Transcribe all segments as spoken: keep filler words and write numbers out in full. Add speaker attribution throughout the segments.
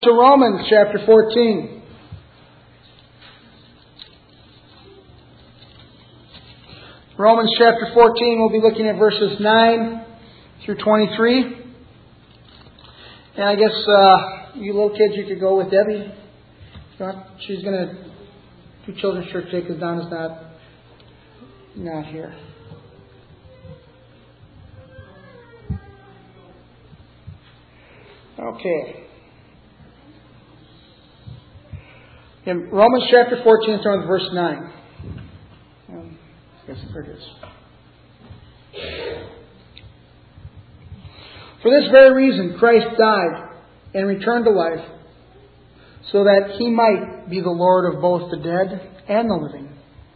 Speaker 1: to Romans chapter fourteen. Romans chapter fourteen, we'll be looking at verses nine through twenty-three. And I guess uh, you little kids, you could go with Debbie. She's going to do children's church today because Donna's not, not here. Okay. In Romans chapter fourteen, starting with verse nine. Um, yes, there it is. For this very reason, Christ died and returned to life, so that He might be the Lord of both the dead and the living.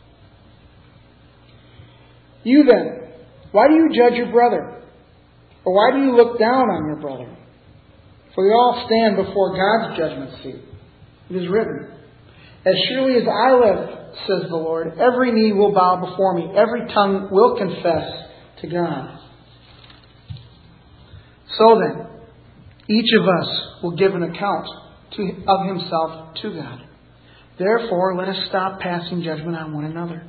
Speaker 1: You then, why do you judge your brother? Or why do you look down on your brother? For we all stand before God's judgment seat. It is written, as surely as I live, says the Lord, every knee will bow before me, every tongue will confess to God. So then, each of us will give an account to, of himself to God. Therefore, let us stop passing judgment on one another.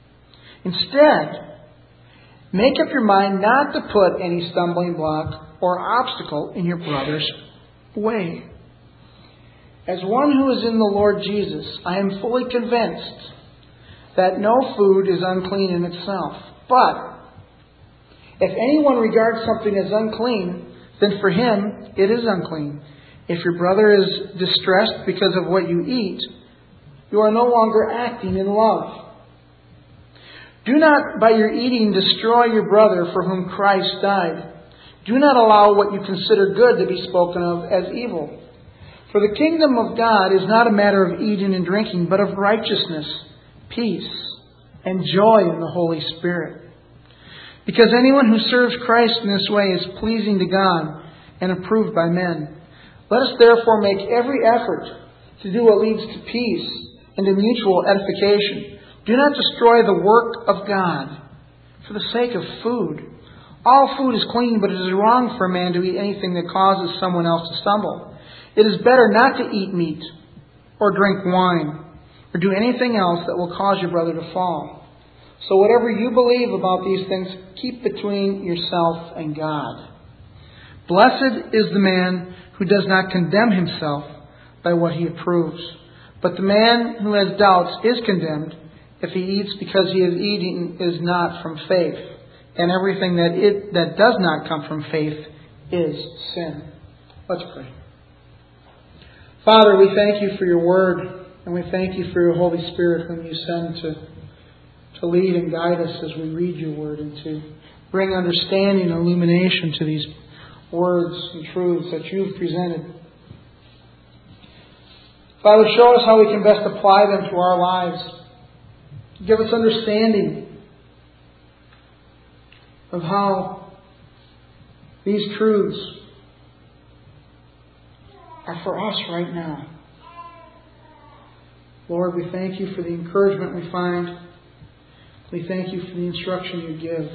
Speaker 1: Instead, make up your mind not to put any stumbling block or obstacle in your brother's way. As one who is in the Lord Jesus, I am fully convinced that no food is unclean in itself. But if anyone regards something as unclean, then for him it is unclean. If your brother is distressed because of what you eat, you are no longer acting in love. Do not by your eating destroy your brother for whom Christ died. Do not allow what you consider good to be spoken of as evil. For the kingdom of God is not a matter of eating and drinking, but of righteousness, peace, and joy in the Holy Spirit. Because anyone who serves Christ in this way is pleasing to God and approved by men. Let us therefore make every effort to do what leads to peace and to mutual edification. Do not destroy the work of God for the sake of food. All food is clean, but it is wrong for a man to eat anything that causes someone else to stumble. It is better not to eat meat or drink wine or do anything else that will cause your brother to fall. So whatever you believe about these things, keep between yourself and God. Blessed is the man who does not condemn himself by what he approves. But the man who has doubts is condemned if he eats because he is eating is not from faith. And everything that it that does not come from faith is sin. Let's pray. Father, we thank you for your word, and we thank you for your Holy Spirit whom you send to, to lead and guide us as we read your word and to bring understanding and illumination to these words and truths that you've presented. Father, show us how we can best apply them to our lives. Give us understanding of how these truths are for us right now. Lord, we thank you for the encouragement we find. We thank you for the instruction you give.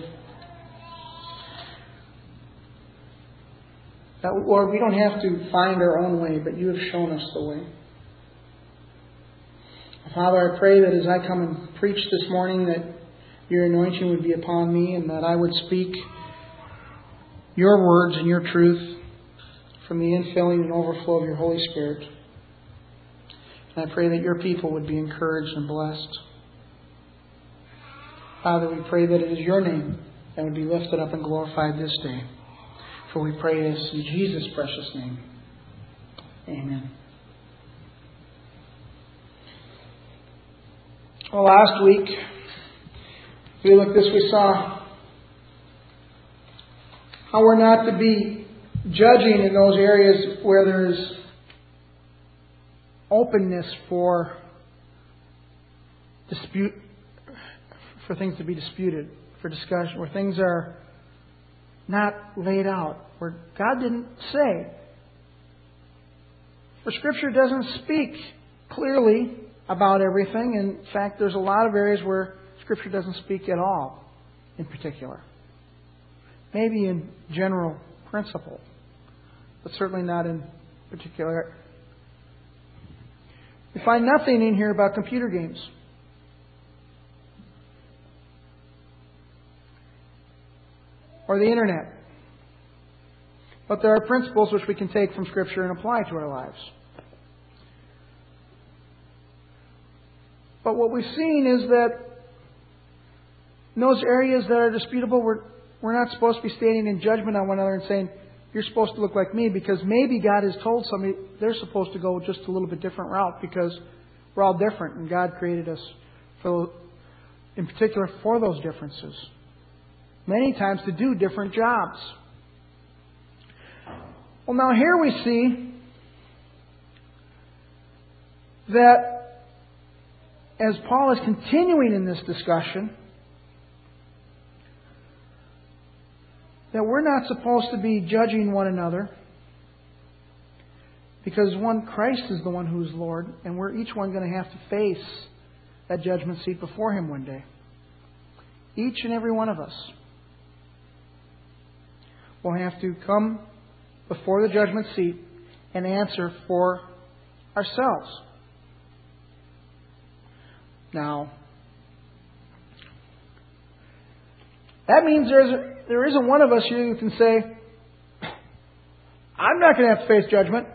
Speaker 1: That, Lord, we don't have to find our own way, but you have shown us the way. Father, I pray that as I come and preach this morning, that your anointing would be upon me and that I would speak your words and your truth from the infilling and overflow of your Holy Spirit. And I pray that your people would be encouraged and blessed. Father, we pray that it is your name that would be lifted up and glorified this day. For we pray this in Jesus' precious name. Amen. Well, last week, we looked at this, we saw how we're not to be judging in those areas where there's openness for dispute, for things to be disputed, for discussion, where things are not laid out, where God didn't say, where Scripture doesn't speak clearly about everything. In fact, there's a lot of areas where Scripture doesn't speak at all, in particular. Maybe in general principle, but certainly not in particular You find nothing in here about computer games. Or the internet. But there are principles which we can take from Scripture and apply to our lives. But what we've seen is that in those areas that are disputable, we're, we're not supposed to be standing in judgment on one another and saying, you're supposed to look like me, because maybe God has told somebody they're supposed to go just a little bit different route, because we're all different and God created us for, in particular for those differences. Many times to do different jobs. Well, now here we see that as Paul is continuing in this discussion, that we're not supposed to be judging one another, because one, Christ is the one who is Lord, and we're each one going to have to face that judgment seat before Him one day. Each and every one of us will have to come before the judgment seat and answer for ourselves. Now, that means there's, there isn't one of us here who can say, I'm not going to have to face judgment.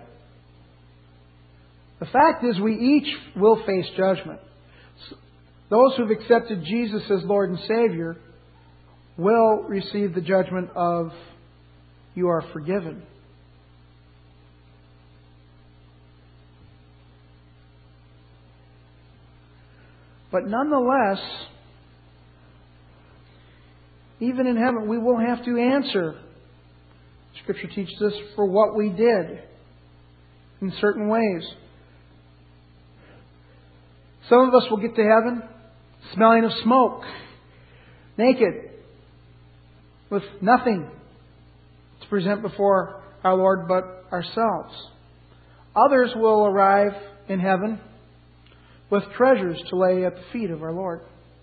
Speaker 1: The fact is, we each will face judgment. Those who've accepted Jesus as Lord and Savior will receive the judgment of, you are forgiven. But nonetheless, even in heaven, we will have to answer. Scripture teaches us for what we did in certain ways. Some of us will get to heaven smelling of smoke, naked, with nothing to present before our Lord but ourselves. Others will arrive in heaven with treasures to lay at the feet of our Lord.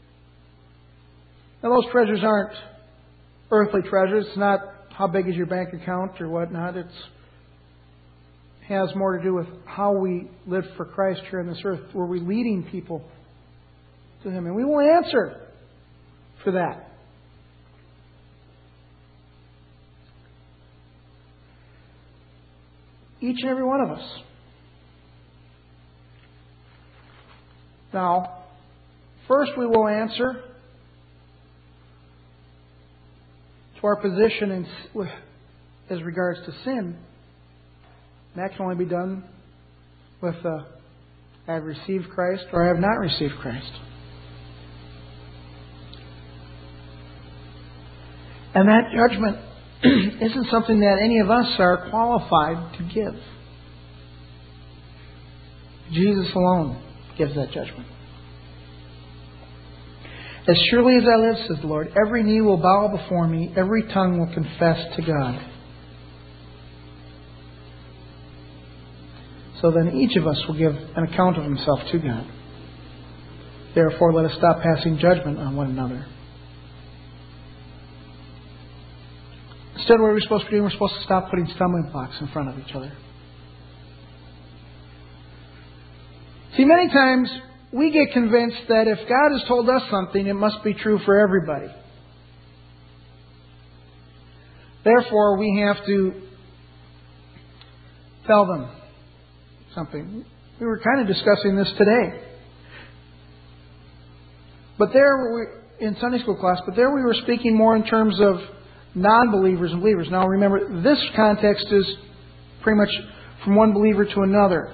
Speaker 1: Now, those treasures aren't earthly treasures. It's not how big is your bank account or whatnot. It has more to do with how we live for Christ here on this earth. Were we leading people to Him? And we will answer for that. Each and every one of us. Now, first we will answer to our position in, as regards to sin. And that can only be done with uh, I have received Christ or I have not received Christ. And that judgment isn't something that any of us are qualified to give. Jesus alone gives that judgment. As surely as I live, says the Lord, every knee will bow before me, every tongue will confess to God. So then each of us will give an account of himself to God. Therefore, let us stop passing judgment on one another. Instead, what are we supposed to be doing? We're supposed to stop putting stumbling blocks in front of each other. See, many times we get convinced that if God has told us something, it must be true for everybody. Therefore, we have to tell them something. We were kind of discussing this today. But there, we, in Sunday school class, but there we were speaking more in terms of non-believers and believers. Now remember, this context is pretty much from one believer to another.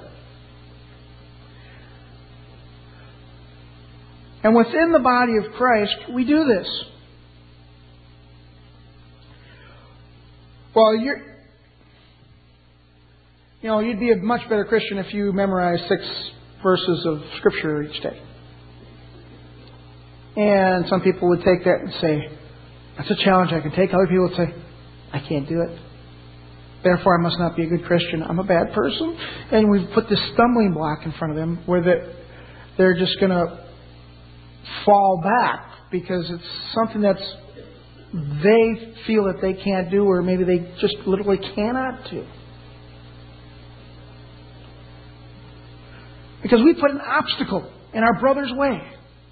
Speaker 1: And within the body of Christ, we do this. Well, you're, you know, you'd be a much better Christian if you memorized six verses of Scripture each day. And some people would take that and say, that's a challenge I can take. Other people would say, I can't do it. Therefore, I must not be a good Christian. I'm a bad person. And we've put this stumbling block in front of them where that they're just going to fall back because it's something that's they feel that they can't do, or maybe they just literally cannot do. Because we put an obstacle in our brother's way.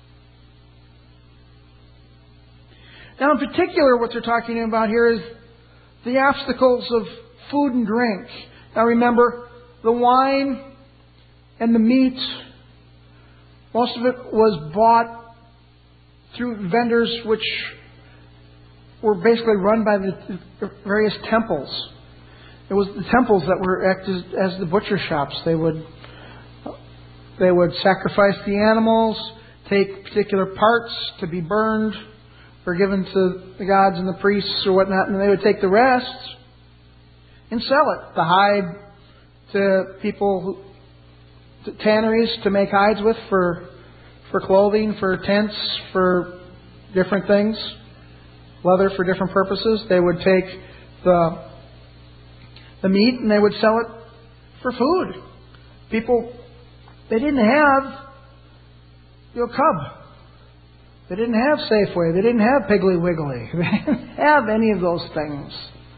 Speaker 1: Now, in particular, what they're talking about here is the obstacles of food and drink. Now, remember, the wine and the meat, most of it was bought through vendors which were basically run by the various temples. It was the temples that were acted as the butcher shops. They would they would sacrifice the animals, take particular parts to be burned or given to the gods and the priests or whatnot, and they would take the rest and sell it. The hide to people, who, to tanneries to make hides with for for clothing, for tents, for different things, leather for different purposes. They would take the the meat and they would sell it for food. People, they didn't have, you know, Cub. They didn't have Safeway. They didn't have Piggly Wiggly. They didn't have any of those things.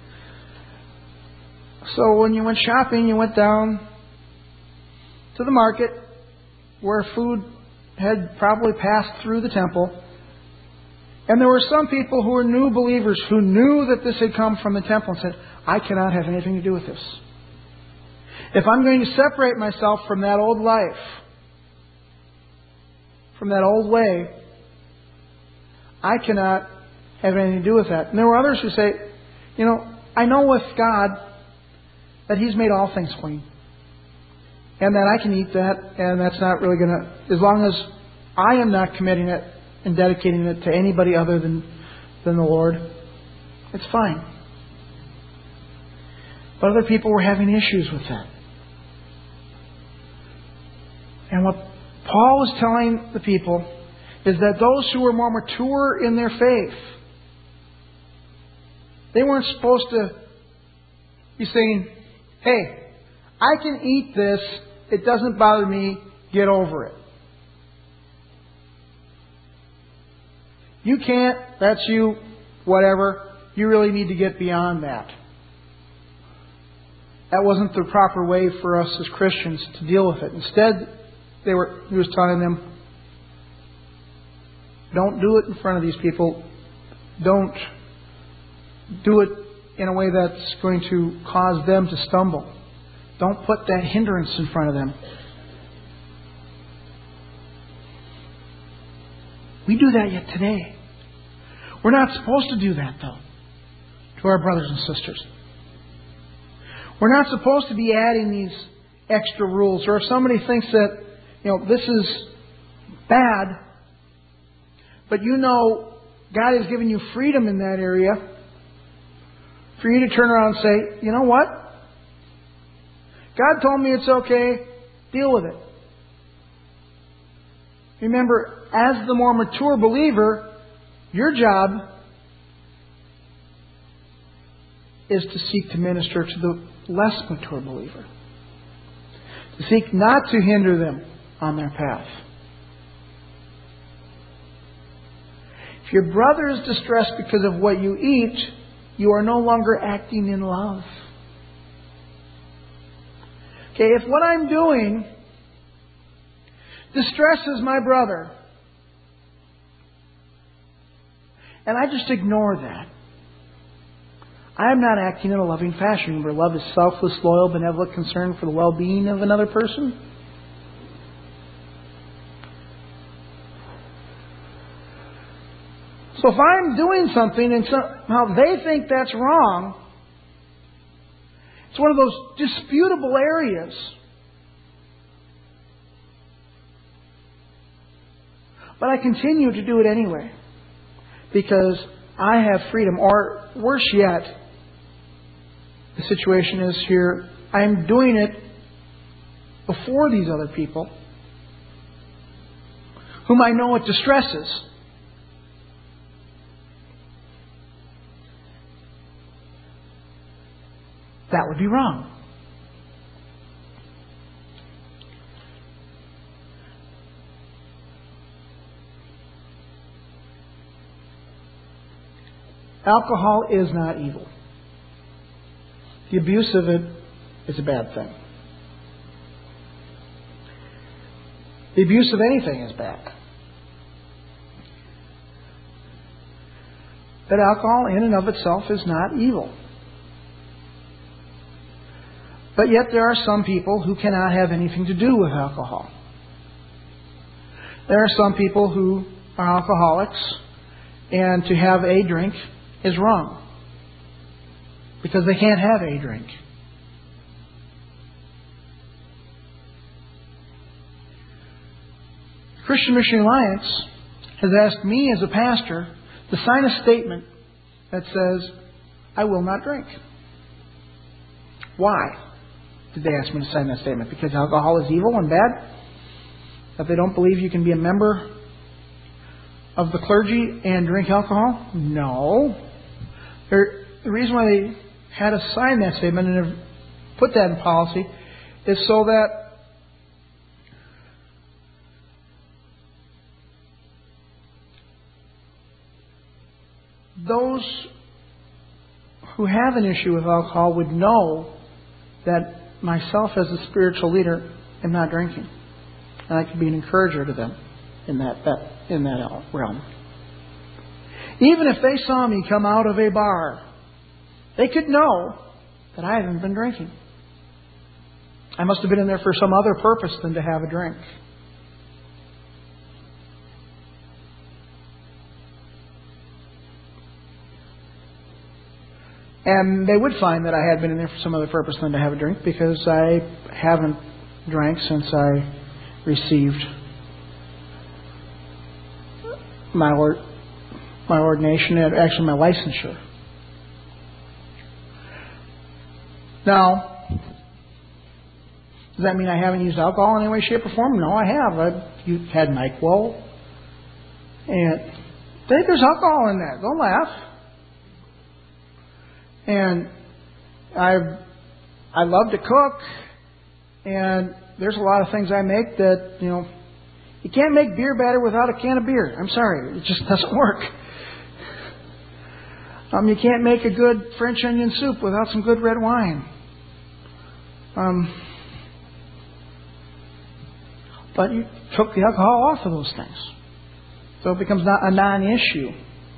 Speaker 1: So when you went shopping, you went down to the market where food had probably passed through the temple. And there were some people who were new believers who knew that this had come from the temple and said, I cannot have anything to do with this. If I'm going to separate myself from that old life, from that old way, I cannot have anything to do with that. And there were others who say, you know, I know with God that He's made all things clean. And that I can eat that, and that's not really going to, as long as I am not committing it and dedicating it to anybody other than, than the Lord, it's fine. But other people were having issues with that. And what Paul was telling the people is that those who were more mature in their faith, they weren't supposed to be saying, hey, I can eat this, it doesn't bother me, get over it. You can't, that's you, whatever, you really need to get beyond that. That wasn't the proper way for us as Christians to deal with it. Instead, they were, he was telling them, don't do it in front of these people. Don't do it in a way that's going to cause them to stumble. Don't put that hindrance in front of them. We do that yet today. We're not supposed to do that, though, to our brothers and sisters. We're not supposed to be adding these extra rules. Or if somebody thinks that, you know, this is bad, but you know God has given you freedom in that area, for you to turn around and say, you know what? God told me it's okay. Deal with it. Remember, as the more mature believer, your job is to seek to minister to the less mature believer. To seek not to hinder them on their path. If your brother is distressed because of what you eat, you are no longer acting in love. Okay, if what I'm doing distresses my brother, and I just ignore that, I am not acting in a loving fashion. Remember, love is selfless, loyal, benevolent concern for the well-being of another person. So if I'm doing something and somehow they think that's wrong, it's one of those disputable areas. But I continue to do it anyway. Because I have freedom. Or worse yet, the situation is here, I'm doing it before these other people, whom I know it distresses. That would be wrong. Alcohol is not evil. The abuse of it is a bad thing. The abuse of anything is bad. That alcohol in and of itself is not evil. But yet there are some people who cannot have anything to do with alcohol. There are some people who are alcoholics, and to have a drink is wrong because they can't have a drink. Christian Missionary Alliance has asked me as a pastor to sign a statement that says, I will not drink. Why did they ask me to sign that statement? Because alcohol is evil and bad? That they don't believe you can be a member of the clergy and drink alcohol? No. They're, the reason why they had us sign that statement and have put that in policy is so that those who have an issue with alcohol would know that myself as a spiritual leader am not drinking. And I could be an encourager to them in that, that in that realm. Even if they saw me come out of a bar, they could know that I haven't been drinking. I must have been in there for some other purpose than to have a drink. And they would find that I had been in there for some other purpose than to have a drink, because I haven't drank since I received my or, my ordination, and actually my licensure. Now, does that mean I haven't used alcohol in any way, shape, or form? No, I have. I've had NyQuil, and there's alcohol in that. Don't laugh. And I I love to cook, and there's a lot of things I make that, you know, you can't make beer batter without a can of beer. I'm sorry, it just doesn't work. Um, you can't make a good French onion soup without some good red wine. Um, but you took the alcohol off of those things, so it becomes not a non-issue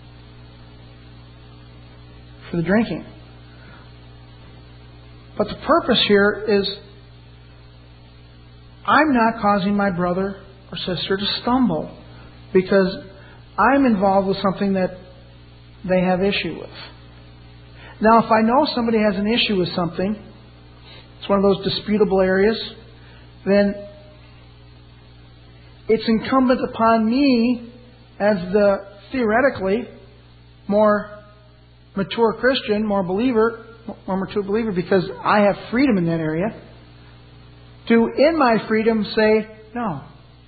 Speaker 1: for the drinking. But the purpose here is I'm not causing my brother or sister to stumble because I'm involved with something that they have issue with. Now, if I know somebody has an issue with something, it's one of those disputable areas, then it's incumbent upon me as the theoretically more mature Christian, more believer, more mature believer, because I have freedom in that area, to, in my freedom, say no.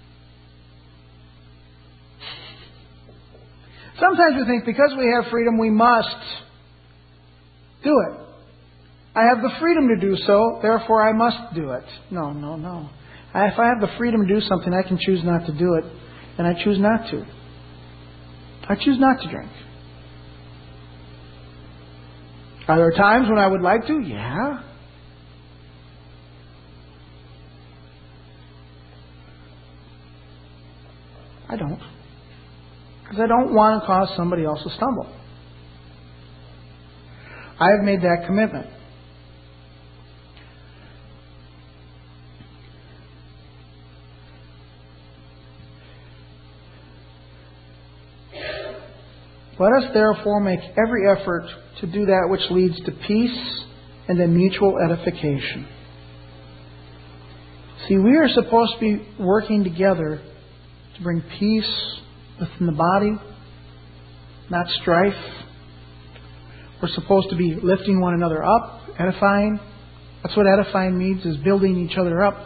Speaker 1: Sometimes we think because we have freedom, we must do it. I have the freedom to do so, therefore I must do it. No, no, no. If I have the freedom to do something, I can choose not to do it, and I choose not to. I choose not to drink. Are there times when I would like to? Yeah. I don't. Because I don't want to cause somebody else to stumble. I have made that commitment. Let us therefore make every effort to do that which leads to peace and to mutual edification. See, we are supposed to be working together to bring peace within the body, not strife. We're supposed to be lifting one another up, edifying. That's what edifying means, is building each other up.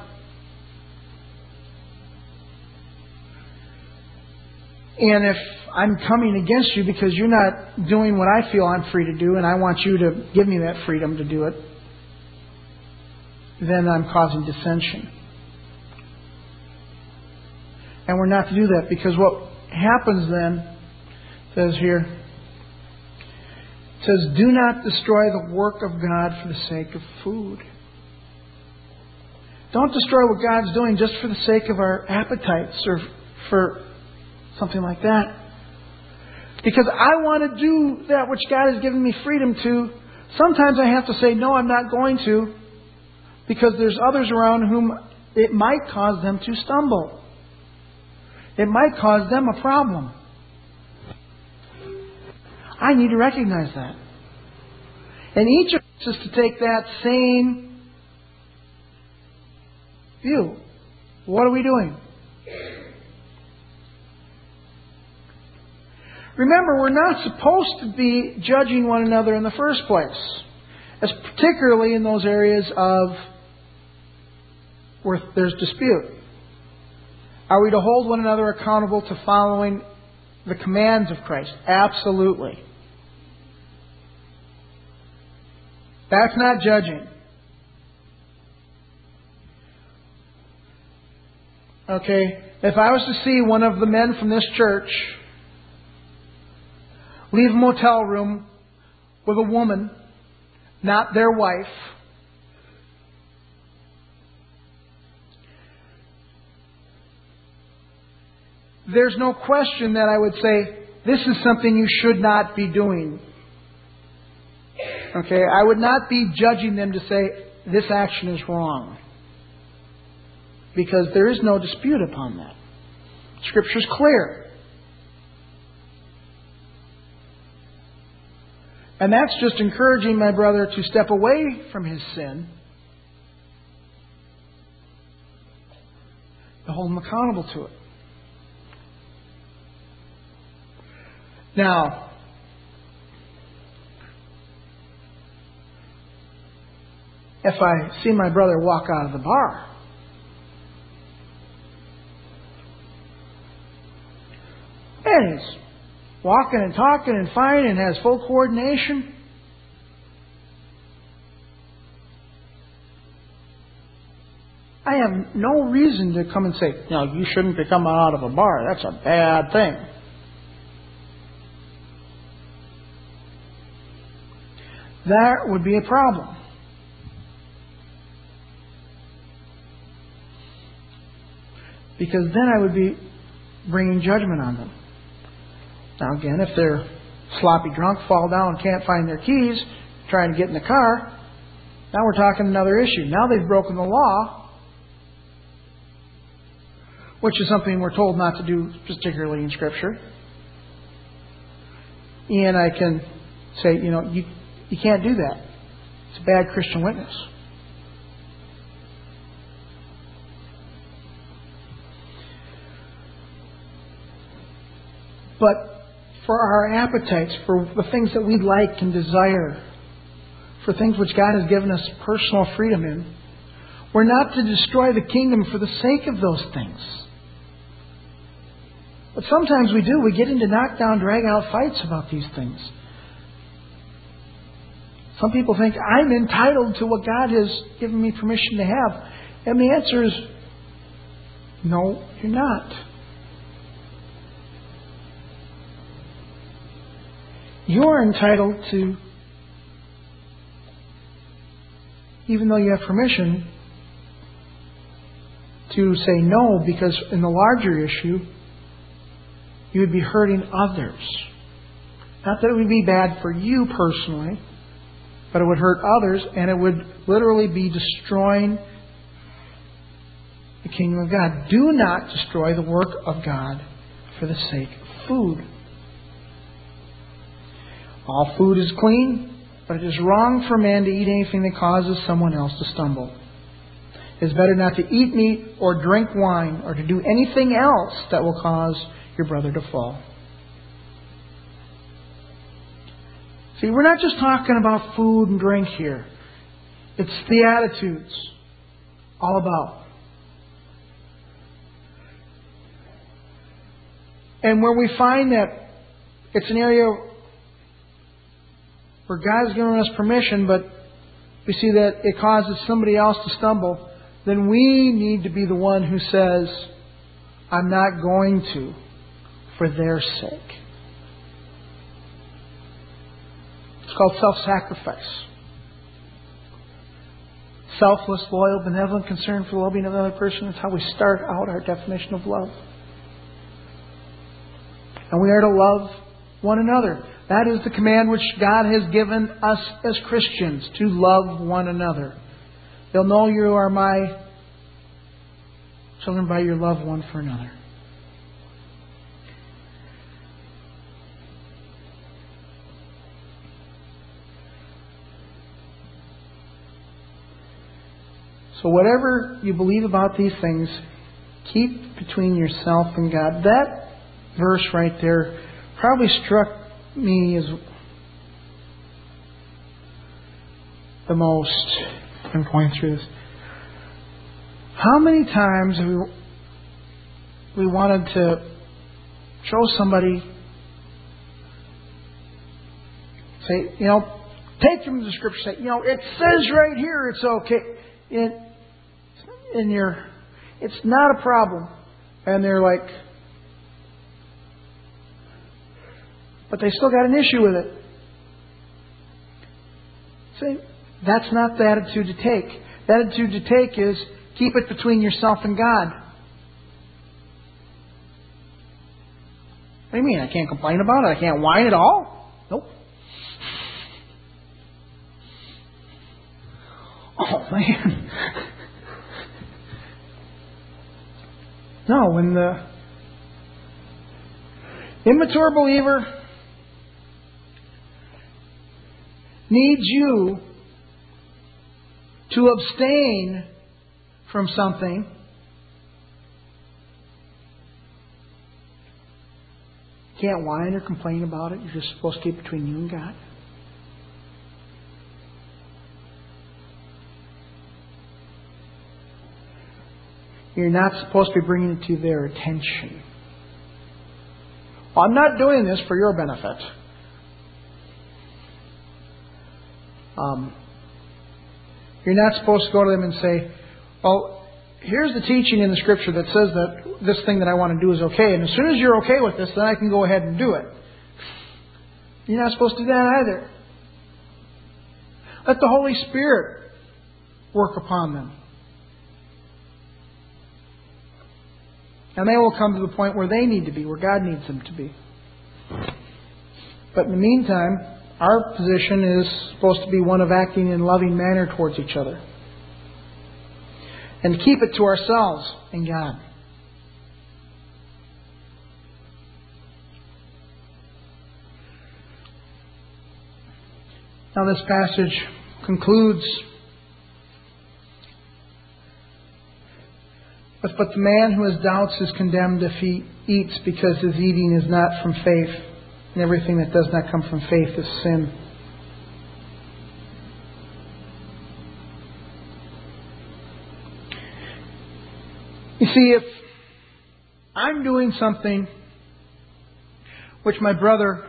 Speaker 1: And if I'm coming against you because you're not doing what I feel I'm free to do, and I want you to give me that freedom to do it, then I'm causing dissension. And we're not to do that, because what happens then, says here, it says, do not destroy the work of God for the sake of food. Don't destroy what God's doing just for the sake of our appetites or for something like that. Because I want to do that which God has given me freedom to. Sometimes I have to say, no, I'm not going to. Because there's others around whom it might cause them to stumble. It might cause them a problem. I need to recognize that. And each of us is to take that same view. What are we doing? Remember, we're not supposed to be judging one another in the first place, as particularly in those areas of where there's dispute. Are we to hold one another accountable to following the commands of Christ? Absolutely. That's not judging. Okay, if I was to see one of the men from this church leave a motel room with a woman, not their wife, there's no question that I would say, this is something you should not be doing. Okay, I would not be judging them to say, this action is wrong. Because there is no dispute upon that. Scripture's clear. And that's just encouraging my brother to step away from his sin, to hold him accountable to it. Now, if I see my brother walk out of the bar, and he's walking and talking and fine and has full coordination, I have no reason to come and say, no, you shouldn't be coming out of a bar. That's a bad thing. That would be a problem. Because then I would be bringing judgment on them. Now again, if they're sloppy drunk, fall down, can't find their keys, trying to get in the car, now we're talking another issue. Now they've broken the law, which is something we're told not to do, particularly in Scripture. And I can say, you know, you, you can't do that. It's a bad Christian witness. But for our appetites, for the things that we like and desire, for things which God has given us personal freedom in, we're not to destroy the kingdom for the sake of those things. But sometimes we do. We get into knockdown, drag-out fights about these things. Some people think, I'm entitled to what God has given me permission to have. And the answer is, no, you're not. You're entitled to, even though you have permission, to say no, because in the larger issue, you would be hurting others. Not that it would be bad for you personally, but it would hurt others, and it would literally be destroying the kingdom of God. Do not destroy the work of God for the sake of food. All food is clean, but it is wrong for man to eat anything that causes someone else to stumble. It is better not to eat meat or drink wine or to do anything else that will cause your brother to fall. See, we're not just talking about food and drink here. It's the attitudes all about. And where we find that it's an area where God's given us permission, but we see that it causes somebody else to stumble, then we need to be the one who says, I'm not going to, for their sake. It's called self-sacrifice. selfless, loyal, benevolent concern for the well-being of another person. That's how we start out our definition of love. And we are to love one another. That is the command which God has given us as Christians, to love one another. They'll know you are my children by your love one for another. So whatever you believe about these things, keep between yourself and God. That verse right there probably struck me as the most. I'm going through this. How many times have we, we wanted to show somebody, say, you know, take from the Scripture, say, you know, it says right here it's okay. It, in your, it's not a problem. And they're like, but they still got an issue with it. See, that's not the attitude to take. The attitude to take is keep it between yourself and God. What do you mean? I can't complain about it? I can't whine at all? Nope. Oh, man. No, when the immature believer needs you to abstain from something, you can't whine or complain about it. You're just supposed to keep it between you and God. You're not supposed to be bringing it to their attention. Well, I'm not doing this for your benefit. Um, you're not supposed to go to them and say, well, here's the teaching in the Scripture that says that this thing that I want to do is okay. And as soon as you're okay with this, then I can go ahead and do it. You're not supposed to do that either. Let the Holy Spirit work upon them. And they will come to the point where they need to be, where God needs them to be. But in the meantime, our position is supposed to be one of acting in loving manner towards each other. And keep it to ourselves and God. Now this passage concludes with, but the man who has doubts is condemned if he eats, because his eating is not from faith. And everything that does not come from faith is sin. You see, if I'm doing something which my brother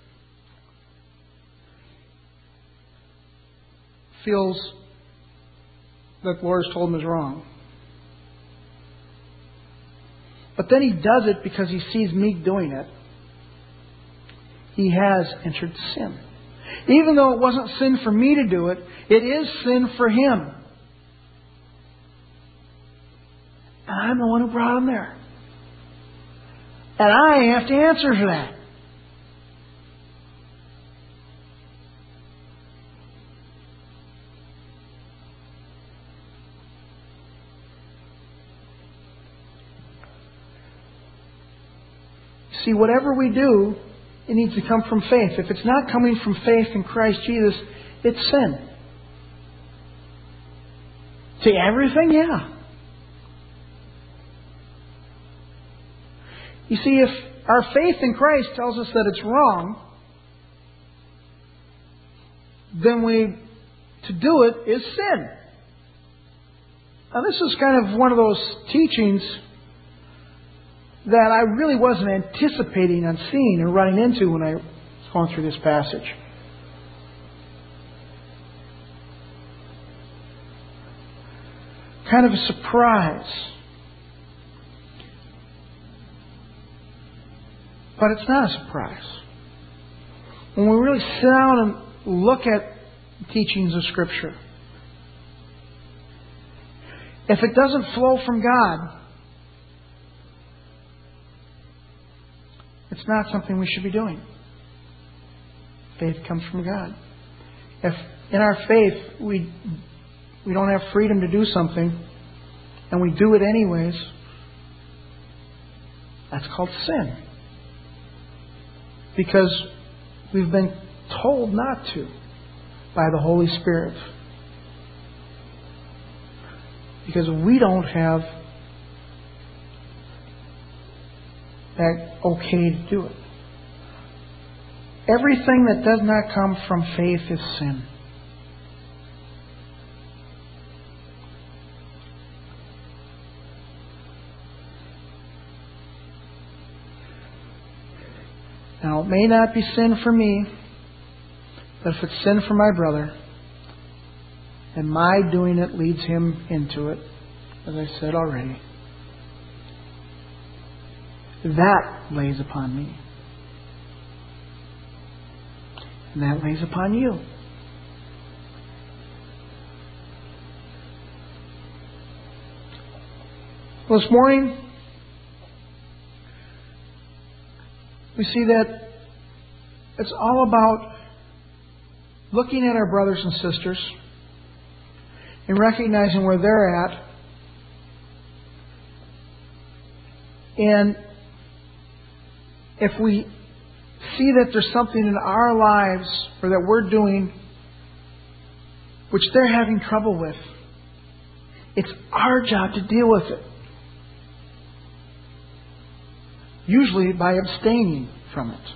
Speaker 1: feels that the Lord has told him is wrong, but then he does it because he sees me doing it, he has entered sin. Even though it wasn't sin for me to do it, it is sin for him. And I'm the one who brought him there. And I have to answer for that. See, whatever we do, it needs to come from faith. If it's not coming from faith in Christ Jesus, it's sin. See, everything? Yeah. You see, if our faith in Christ tells us that it's wrong, then we, to do it is sin. Now this is kind of one of those teachings that I really wasn't anticipating on seeing or running into when I was going through this passage. Kind of a surprise. But it's not a surprise. When we really sit down and look at the teachings of Scripture, if it doesn't flow from God, it's not something we should be doing. Faith comes from God. If in our faith we we don't have freedom to do something and we do it anyways, that's called sin. Because we've been told not to by the Holy Spirit. Because we don't have that okay to do it. Everything that does not come from faith is sin. Now, it may not be sin for me, but if it's sin for my brother, and my doing it leads him into it, as I said already, that lays upon me. And that lays upon you. Well, this morning, we see that it's all about looking at our brothers and sisters and recognizing where they're at, and if we see that there's something in our lives or that we're doing which they're having trouble with, it's our job to deal with it. Usually by abstaining from it.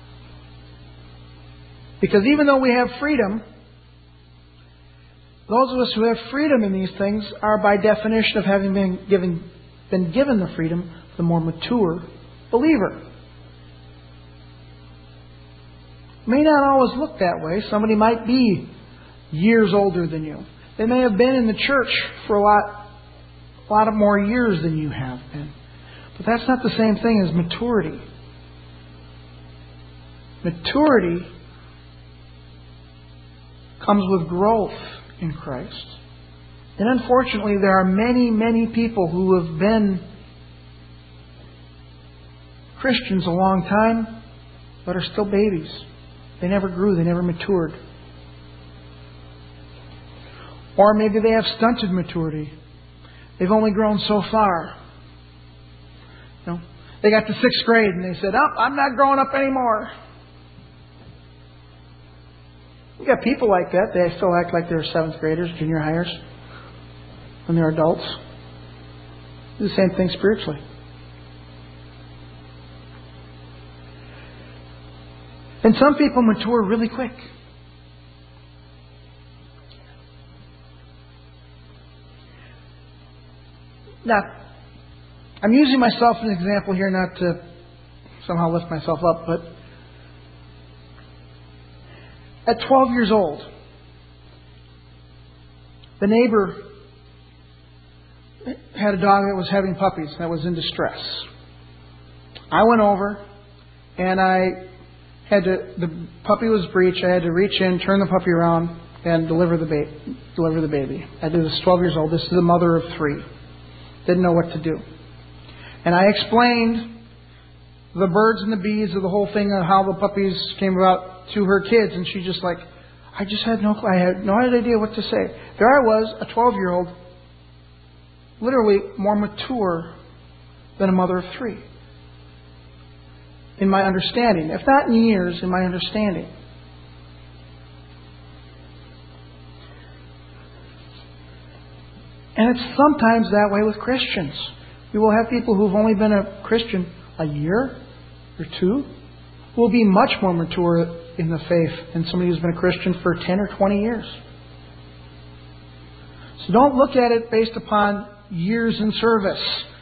Speaker 1: Because even though we have freedom, those of us who have freedom in these things are by definition of having been given, been given the freedom, the more mature believer. May not always look that way. Somebody might be years older than you. They may have been in the church for a lot, a lot of more years than you have been. But that's not the same thing as maturity. Maturity comes with growth in Christ. And unfortunately, there are many, many people who have been Christians a long time, but are still babies. They never grew, they never matured. Or maybe they have stunted maturity. They've only grown so far. You know, they got to sixth grade and they said, "Oh, I'm not growing up anymore." We got people like that. They still act like they're seventh graders, junior hires, when they're adults. Do the same thing spiritually. And some people mature really quick. Now, I'm using myself as an example here, not to somehow lift myself up, but at twelve years old, the neighbor had a dog that was having puppies, that was in distress. I went over and I had to, the puppy was breech, I had to reach in, turn the puppy around, and deliver the, ba- deliver the baby. I did this twelve years old. This is a mother of three. Didn't know what to do. And I explained the birds and the bees of the whole thing and how the puppies came about to her kids. And she just like, I just had no I had no idea what to say. There I was, a twelve-year-old, literally more mature than a mother of three. In my understanding. If not in years, in my understanding. And it's sometimes that way with Christians. We will have people who've only been a Christian a year or two who will be much more mature in the faith than somebody who's been a Christian for ten or twenty years. So don't look at it based upon years in service.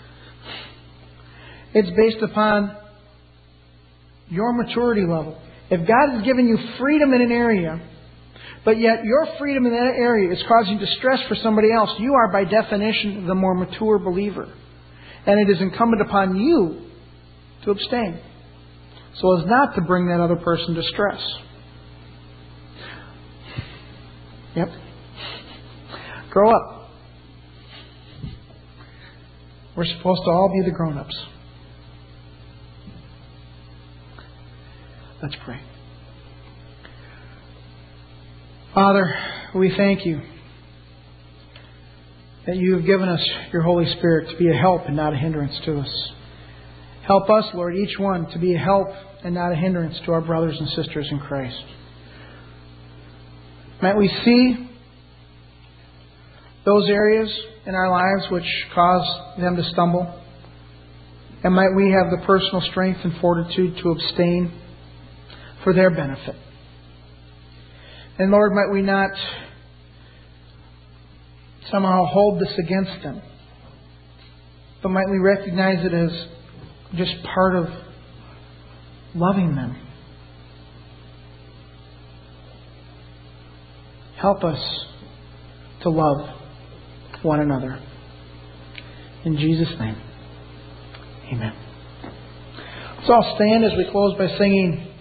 Speaker 1: It's based upon your maturity level. If God has given you freedom in an area, but yet your freedom in that area is causing distress for somebody else, you are by definition the more mature believer. And it is incumbent upon you to abstain, so as not to bring that other person distress. Yep. Grow up. We're supposed to all be the grown-ups. Let's pray. Father, we thank You that You have given us Your Holy Spirit to be a help and not a hindrance to us. Help us, Lord, each one to be a help and not a hindrance to our brothers and sisters in Christ. Might we see those areas in our lives which cause them to stumble, and might we have the personal strength and fortitude to abstain for their benefit. And Lord, might we not somehow hold this against them, but might we recognize it as just part of loving them. Help us to love one another. In Jesus' name, amen. Let's all stand as we close by singing